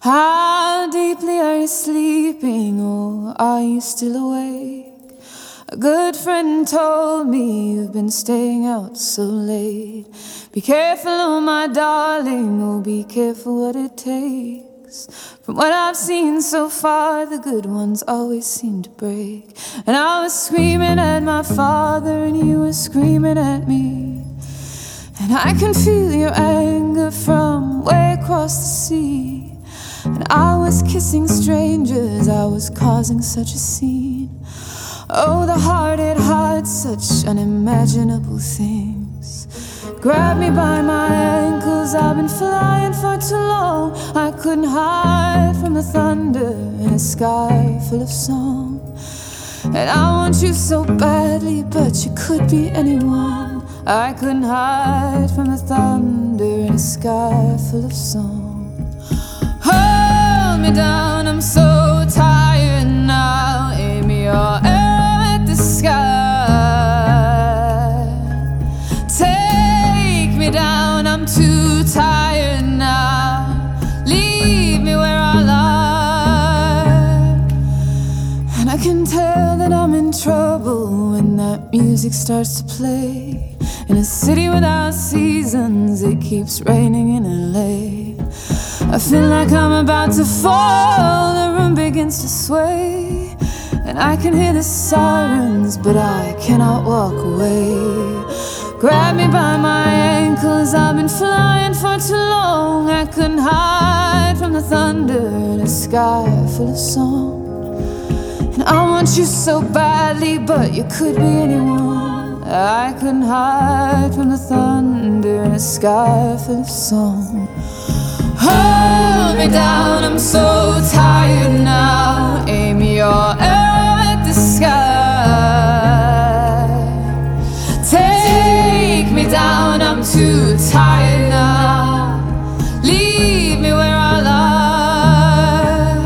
How deeply are you sleeping, or are you still awake? A good friend told me you've been staying out so late. Be careful, oh my darling, oh be careful what it takes. From what I've seen so far, the good ones always seem to break. And I was screaming at my father, and you were screaming at me. And I can feel your anger from way across the sea. And I was kissing strangers, I was causing such a scene. Oh, the heart, it hides such unimaginable things. Grab me by my ankles, I've been flying for too long. I couldn't hide from the thunder in a sky full of song. And I want you so badly, but you could be anyone. I couldn't hide from the thunder in a sky full of song. Hold me down, I'm so tired now. Aim your arrow at the sky. Take me down, I'm too tired now. Leave me where I lie. And I can tell that I'm in trouble when that music starts to play. In a city without seasons, it keeps raining in LA. I feel like I'm about to fall, the room begins to sway. And I can hear the sirens, but I cannot walk away. Grab me by my ankles, I've been flying for too long. I couldn't hide from the thunder in a sky full of song. And I want you so badly, but you could be anyone. I couldn't hide from the thunder in a sky full of song. Hold me down, I'm so tired now. Aim your arrow at the sky. Take me down, I'm too tired now. Leave me where I lie.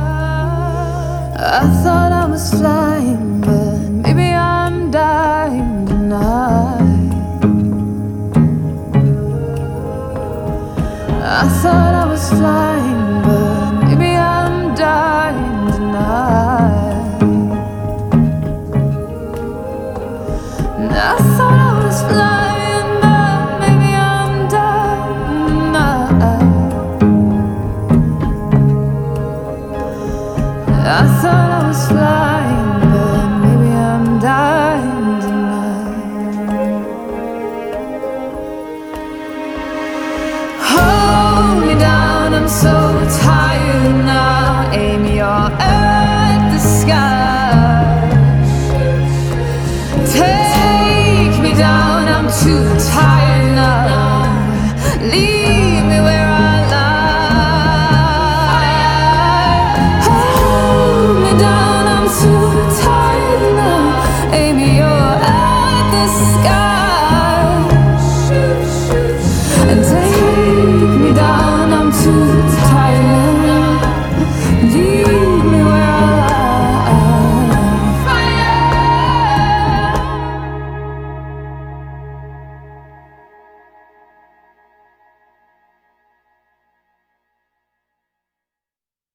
I thought I was flying, but maybe I'm dying tonight. I thought I was flying, but maybe I'm dying tonight. And I thought I was flying, but maybe I'm dying tonight. I thought I was flying.